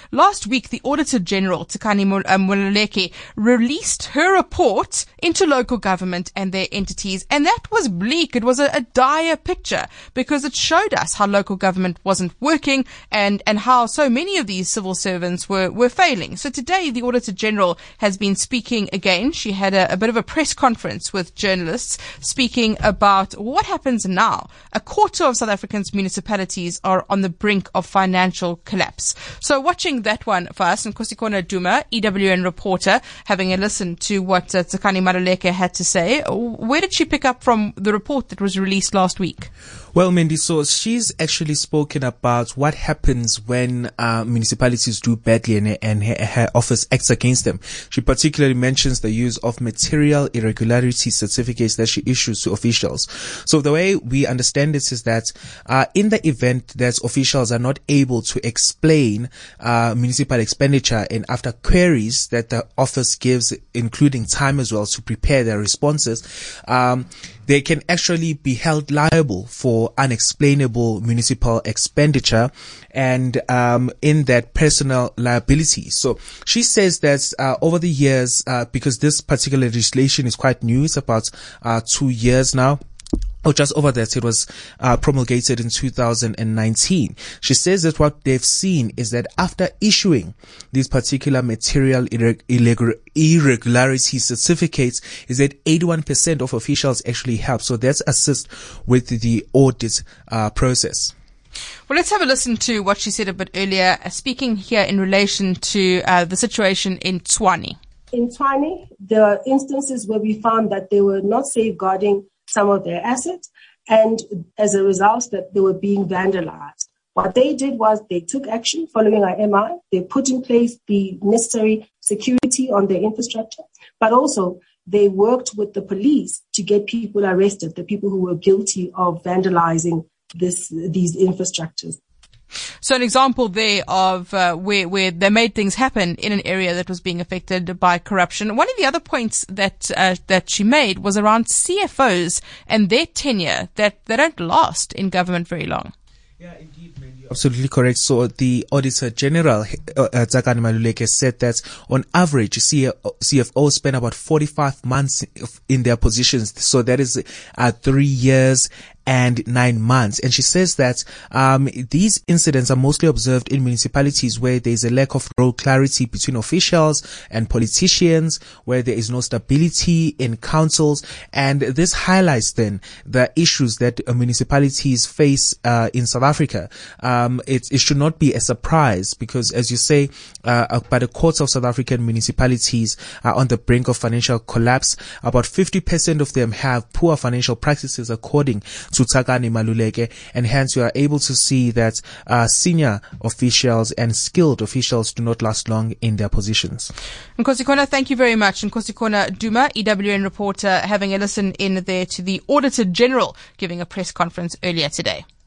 last week, the Auditor General, Tsakani Maluleke, released her report into local government and their entities, and that was bleak. It was a dire picture because it showed us how local government wasn't working and how so many of these civil servants were failing. So today, the Auditor General has been speaking again. She had a bit of a press conference with journalists speaking about what happens now. A quarter of South Africa's municipalities are on the brink of financial collapse. So watching that one for us, Nkosikona Duma, EWN reporter, having a listen to what Tsakani Maluleke had to say. Where did she pick up from the report that was released last week? Well, Mindy, so she's actually spoken about what happens when municipalities do badly and her office acts against them. She particularly mentions the use of material irregularity certificates that she issues to officials. So the way we understand this is that in the event that officials are not able to explain municipal expenditure, and after queries that the office gives, including time as well to prepare their responses, they can actually be held liable for unexplainable municipal expenditure and in that personal liability. So she says that over the years, because this particular legislation is quite new, it's about 2 years now, or just over that, it was promulgated in 2019. She says that what they've seen is that after issuing these particular material irregularity certificates, is that 81% of officials actually help. So that's assist with the audit process. Well, let's have a listen to what she said a bit earlier, speaking here in relation to the situation in Tshwane. In Tshwane, there are instances where we found that they were not safeguarding some of their assets, and as a result that they were being vandalized. What they did was they took action following our MI. They put in place the necessary security on their infrastructure, but also they worked with the police to get people arrested, the people who were guilty of vandalizing these infrastructures. So an example there of where they made things happen in an area that was being affected by corruption. One of the other points that she made was around CFOs and their tenure, that they don't last in government very long. Yeah, indeed, man. You're absolutely correct. So the Auditor General, Tsakani Maluleke, said that on average, CFOs spend about 45 months in their positions. So that is 3 years and 9 months. And she says that these incidents are mostly observed in municipalities where there is a lack of role clarity between officials and politicians, where there is no stability in councils. And this highlights then the issues that municipalities face in South Africa. It should not be a surprise because, as you say, about a quarter of South African municipalities are on the brink of financial collapse. About 50% of them have poor financial practices, according to Tsakani Maluleke, and hence you are able to see that senior officials and skilled officials do not last long in their positions. Nkosikona, thank you very much. Nkosikona Duma, EWN reporter, having a listen in there to the Auditor General giving a press conference earlier today.